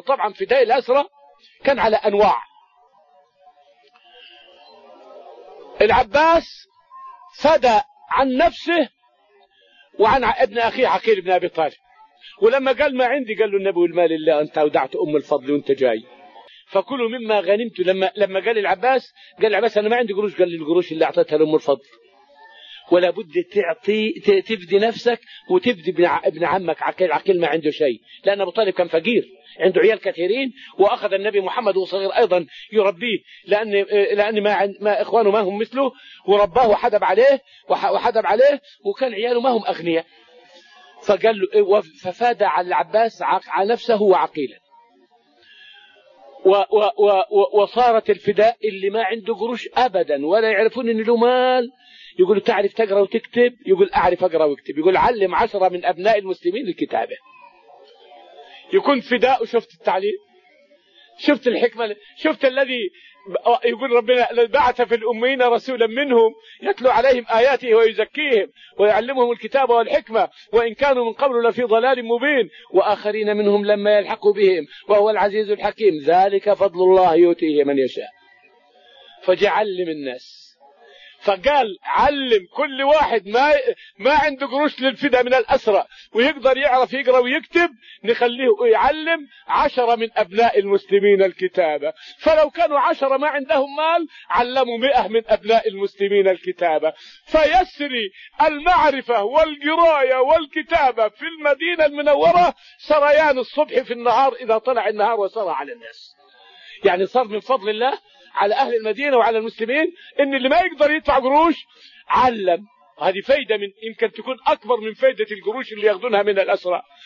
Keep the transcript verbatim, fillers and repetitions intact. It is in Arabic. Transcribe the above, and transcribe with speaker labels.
Speaker 1: طبعا فداء الأسرى كان على أنواع. العباس فدى عن نفسه وعن ابن أخيه عقيل بن أبي طالب، ولما قال ما عندي قال له النبي والمال الله أنت أودعت أم الفضل وأنت جاي فكلوا مما غنمت. لما لما قال العباس قال العباس أنا ما عندي قروش، قال لي القروش اللي أعطيتها لأم الفضل. ولا بد تعطي تفدي نفسك وتفدي ابن عمك عقيل. عقيل ما عنده شيء لأن أبو طالب كان فقير عنده عيال كثيرين، وأخذ النبي محمد وصغير أيضا يربيه لأن لأن ما, ما إخوانه ما هم مثله، ورباه وحدب عليه وحدب عليه وكان عياله ما هم أغنياء. فقال له ففاد على العباس على نفسه وعقيلا. وصارت الفداء اللي ما عنده قروش أبدا ولا يعرفون إن له مال يقول تعرف تقرأ وتكتب؟ يقول أعرف أقرأ وأكتب. يقول علم عشرة من أبناء المسلمين الكتابة. يكون فداء. وشفت التعليم، شفت الحكمة، شفت الذي يقول ربنا بعث في الأمين رسولا منهم يتلو عليهم آياته ويزكيهم ويعلمهم الكتاب والحكمة وإن كانوا من قبل لفي ضلال مبين وآخرين منهم لما يلحقوا بهم وهو العزيز الحكيم ذلك فضل الله يؤتيه من يشاء. فجعلم الناس، فقال علم كل واحد ما ما عنده قروش للفداء من الأسرى ويقدر يعرف يقرأ ويكتب نخليه يعلم عشرة من أبناء المسلمين الكتابة. فلو كانوا عشرة ما عندهم مال علموا مئة من أبناء المسلمين الكتابة. فيسري المعرفة والقراية والكتابة في المدينة المنورة سريان الصبح في النهار إذا طلع النهار وسرى على الناس. يعني صار من فضل الله على أهل المدينة وعلى المسلمين إن اللي ما يقدر يدفع قروش علم. هذه فايدة من يمكن تكون أكبر من فايدة القروش اللي ياخذونها من الأسرى.